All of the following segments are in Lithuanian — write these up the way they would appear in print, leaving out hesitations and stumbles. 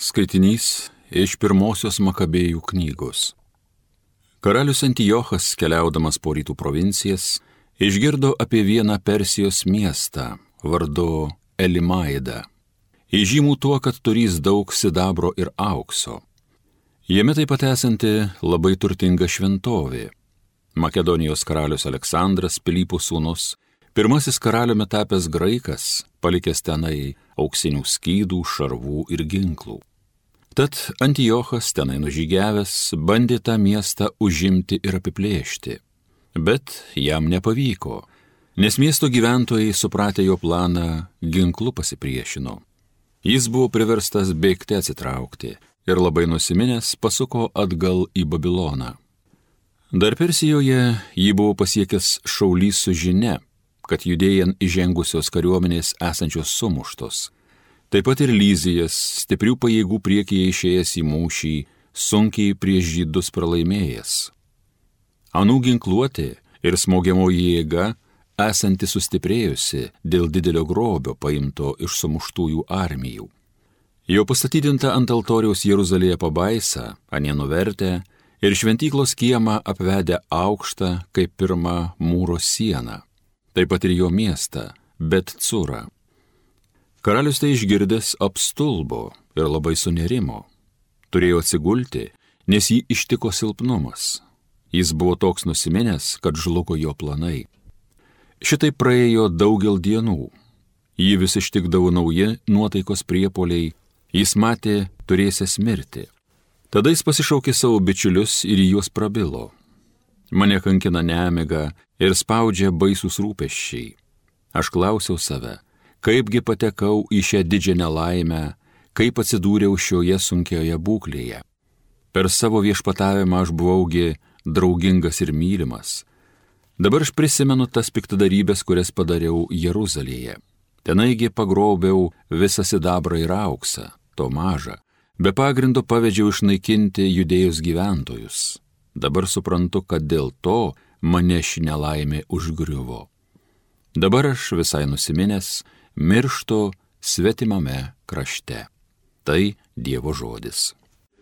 Skaitinys iš pirmosios Makabėjų knygos. Karalius Antiochas, keliaudamas po rytų provincijas, išgirdo apie vieną Persijos miestą vardu Elimaidą, įžymų tuo, kad turys daug sidabro ir aukso. Jame taip pat esanti labai turtinga šventovė. Makedonijos karalius Aleksandras, Pilypų sūnus, pirmasis karaliumi tapęs graikas, palikęs tenai auksinių skydų, šarvų ir ginklų. Tad Antiochas tenai nužygiavęs bandė tą miestą užimti ir apiplėšti. Bet jam nepavyko, nes miesto gyventojai, supratę jo planą, ginklu pasipriešino. Jis buvo priverstas bėgti atsitraukti ir labai nusiminęs pasuko atgal į Babiloną. Dar Persijoje jį buvo pasiekęs šaulys su žinia, kad judėjant įžengusios kariuomenės esančios sumuštos. Taip pat ir Lyzijas, stiprių pajėgų priekyje išėjęs į mūšį, sunkiai prieš žydus pralaimėjęs. Anų ginkluotė ir smogiamoji jėga, esanti sustiprėjusi dėl didelio grobio paimto iš sumuštųjų armijų. Jo pastatydinta ant altoriaus Jeruzalėje pabaisa, anie nuvertę, ir šventyklos kiemą apvedę aukštą kaip pirmą mūro sieną. Taip pat ir jo miestą, Bet Curą. Karalius tai išgirdęs apstulbo ir labai sunerimo. Turėjo atsigulti, nes jį ištiko silpnumas. Jis buvo toks nusiminęs, kad žlugo jo planai. Šitai praėjo daugel dienų. Jį vis ištikdavo nauji nuotaikos priepuoliai, jis matė turėsęs mirti. Tada jis pasišaukė savo bičiulius ir į juos prabilo. Mane kankina nemiga ir spaudžia baisūs rūpesčiai. Aš klausiau save, kaipgi patekau į šią didžią nelaimę, kaip atsidūriau šioje sunkioje būklėje. Per savo viešpatavimą aš buvaugi draugingas ir mylimas. Dabar aš prisimenu tas piktadarybės, kurias padariau Jeruzalėje. Tenaigi pagrobiau visą sidabrą ir auksą, to maža. Be pagrindo pavedžiau išnaikinti Judėjos gyventojus. Dabar suprantu, kad dėl to mane ši nelaimė užgriuvo. Dabar aš visai nusiminęs mirštu svetimame krašte. Tai Dievo žodis.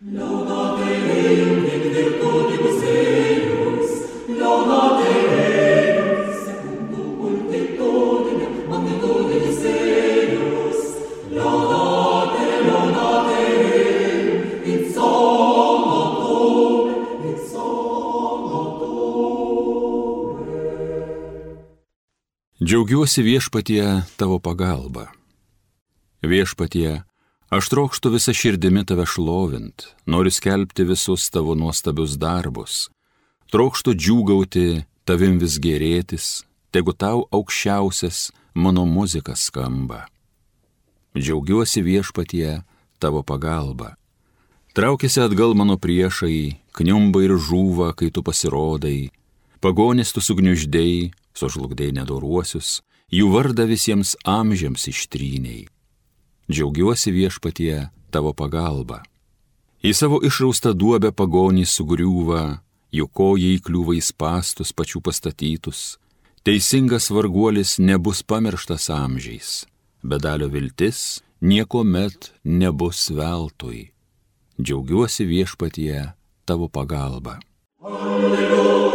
Džiaugiuosi viešpatie tavo pagalba. Viešpatie, aš trokštu visą širdimi tave šlovint, noriu skelbti visus tavo nuostabius darbus, trokštu džiūgauti, tavim vis gėrėtis, tegu tau aukščiausias mano muzika skamba. Džiaugiuosi viešpatie tavo pagalba. Traukiasi atgal mano priešai, kniumba ir žūva, kai tu pasirodai, pagonis tu sugniuždėjai, sužlugdėjai nedoruosius, jų vardą visiems amžiams ištryniai. Džiaugiuosi viešpatie tavo pagalba. Į savo išraustą duobę pagonys sugriūva, jų kojai įkliūva į spąstus pačių pastatytus. Teisingas varguolis nebus pamirštas amžiais, bedalio viltis niekuomet nebus veltui. Džiaugiuosi viešpatie tavo pagalba. Alleluja.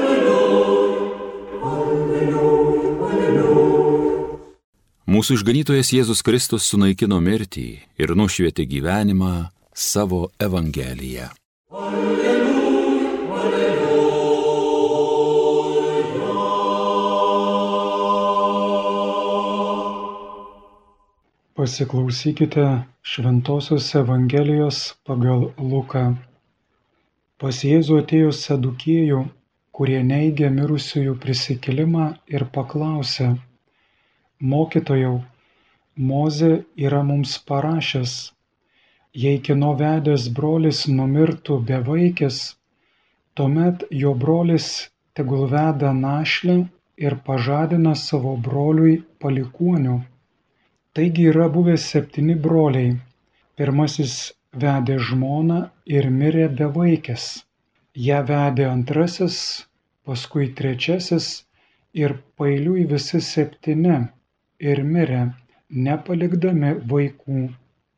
Mūsų išganytojas Jėzus Kristus sunaikino mirtį ir nušvietė gyvenimą savo Evangeliją. Alleluja, alleluja. Pasiklausykite Šventosios Evangelijos pagal Luką. Pas Jėzų atėjo sadukėjų, kurie neigė mirusiųjų prisikėlimą ir paklausė: Mokytojau, Mozė yra mums parašęs, jei kieno vedęs brolis numirtų bevaikis, tuomet jo brolis tegul veda našlę ir pažadina savo broliui palikuonių. Taigi yra buvę 7 broliai. Pirmasis vedė žmoną ir mirė bevaikis. Ją vedė antrasis, paskui trečiasis ir paeiliui visi 7 ir mirė, nepalikdami vaikų.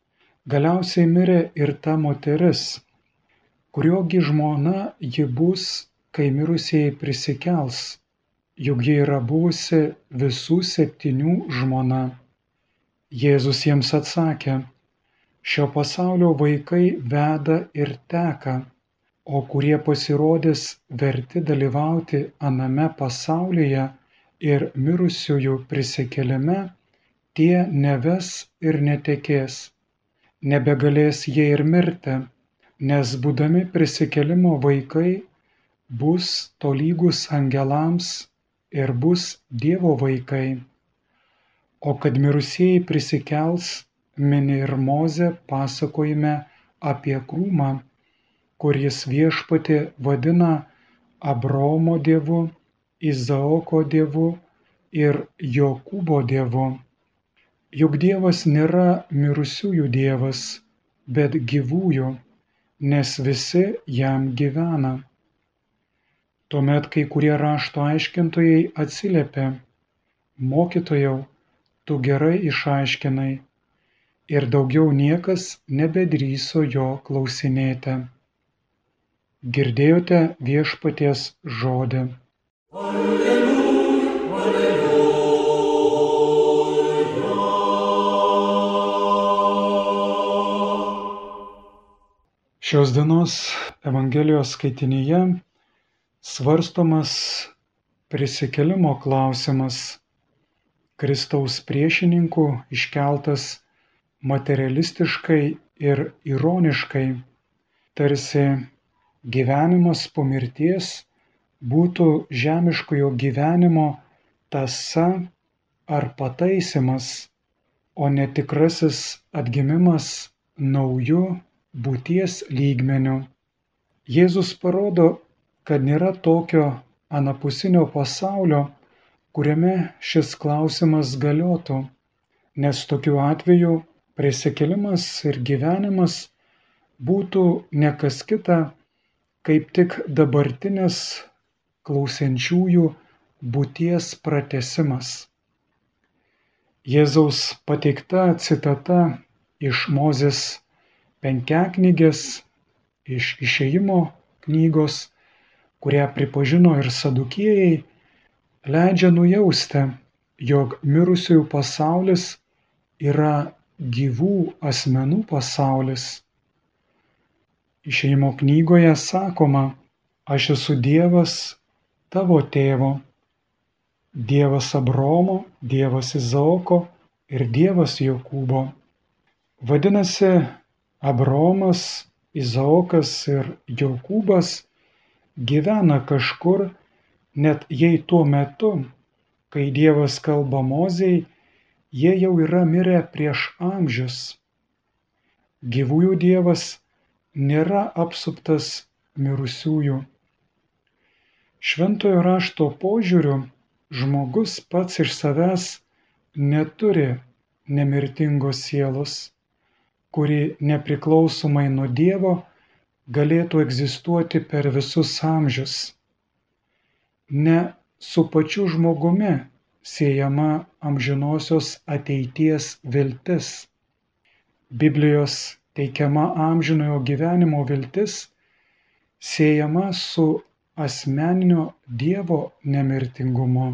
Galiausiai mirė ir ta moteris, kuriogi žmona ji bus, kai mirusieji prisikels, juk ji yra buvusi visų 7 žmona. Jėzus jiems atsakė: šio pasaulio vaikai veda ir teka, o kurie pasirodys verti dalyvauti aname pasaulyje ir mirusiųjų prisikėlime, tie neves ir netekės. Nebegalės jie ir mirti, nes būdami prisikėlimo vaikai bus tolygus angelams ir bus Dievo vaikai. O kad mirusieji prisikels, mini ir Mozė pasakojime apie krūmą, kur jis viešpatį vadina Abraomo Dievu, Izaoko Dievu ir Jokūbo Dievu. Juk Dievas nėra mirusiųjų Dievas, bet gyvųjų, nes visi jam gyvena. Tuomet kai kurie rašto aiškintojai atsiliepė: mokytojau, tu gerai išaiškinai, ir daugiau niekas nebedrįso jo klausinėti. Girdėjote viešpaties žodį. Šios dienos Evangelijos skaitinyje svarstomas prisikėlimo klausimas, Kristaus priešininkų iškeltas materialistiškai ir ironiškai, tarsi gyvenimas po mirties būtų žemiškojo gyvenimo tąsa ar pataisymas, o ne tikrasis atgimimas nauju būties lygmeniu. Jėzus parodo, kad nėra tokio anapusinio pasaulio, kuriame šis klausimas galiotų, nes tokiu atveju prisikėlimas ir gyvenimas būtų ne kas kita, kaip tik dabartinės klausiančiųjų būties pratęsimas. Jėzaus pateikta citata iš Mozės penkiaknygės, iš Išėjimo knygos, kurią pripažino ir sadukiejai, leidžia nujausti, jog mirusiųjų pasaulis yra gyvų asmenų pasaulis. Išėjimo knygoje sakoma: aš esu Dievas tavo tėvo, Dievas Abraomo, Dievas Izaoko ir Dievas Jokūbo. Vadinasi, Abraomas, Izaokas ir Jokūbas gyvena kažkur, net jei tuo metu, kai Dievas kalba Mozei, jie jau yra mirę prieš amžius. Gyvųjų Dievas nėra apsuptas mirusiųjų. Šventojo rašto požiūriu žmogus pats iš savęs neturi nemirtingos sielos, kuri nepriklausomai nuo Dievo galėtų egzistuoti per visus amžius. Ne su pačiu žmogumi siejama amžinosios ateities viltis. Biblijos teikiama amžinojo gyvenimo viltis siejama su asmeninio Dievo nemirtingumu.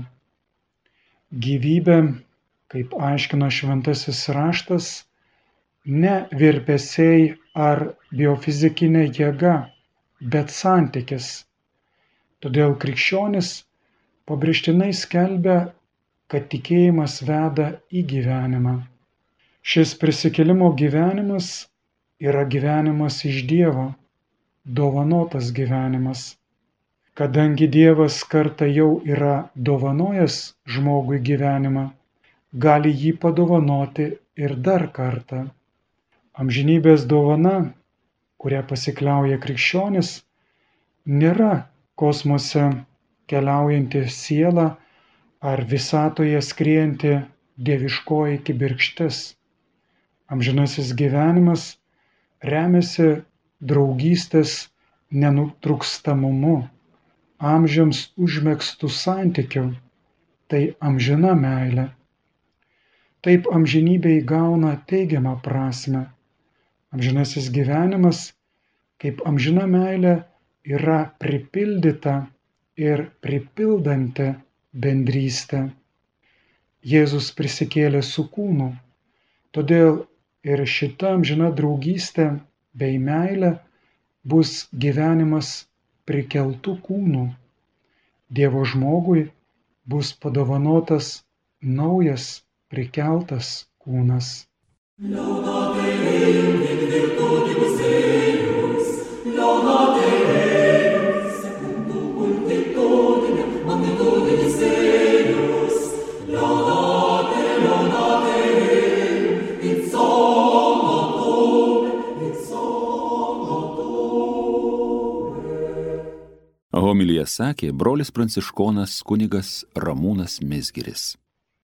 Gyvybė, kaip aiškina šventasis raštas, ne virpesiai ar biofizikinė jėga, bet santykis. Todėl krikščionis pabrėžtinai skelbia, kad tikėjimas veda į gyvenimą. Šis prisikėlimo gyvenimas yra gyvenimas iš Dievo, dovanotas gyvenimas. Kadangi Dievas kartą jau yra dovanojęs žmogui gyvenimą, gali jį padovanoti ir dar kartą. Amžinybės dovana, kurią pasikliauja krikščionis, nėra kosmose keliaujanti siela ar visatoje skriejanti dieviškoji kibirkštis. Amžinasis gyvenimas remiasi draugystės nenutrūkstamumu, amžiams užmegztų santykių, tai amžina meilė. Taip amžinybė įgauna teigiamą prasme, Amžinasis gyvenimas, kaip amžina meilė, yra pripildyta ir pripildanti bendrystė. Jėzus prisikėlė su kūnu, todėl ir šita amžina draugystė bei meilė bus gyvenimas prikeltų kūnų. Dievo žmogui bus padovanotas naujas prikeltas kūnas. Homiliją sakė brolis pranciškonas kunigas Ramūnas Mizgiris.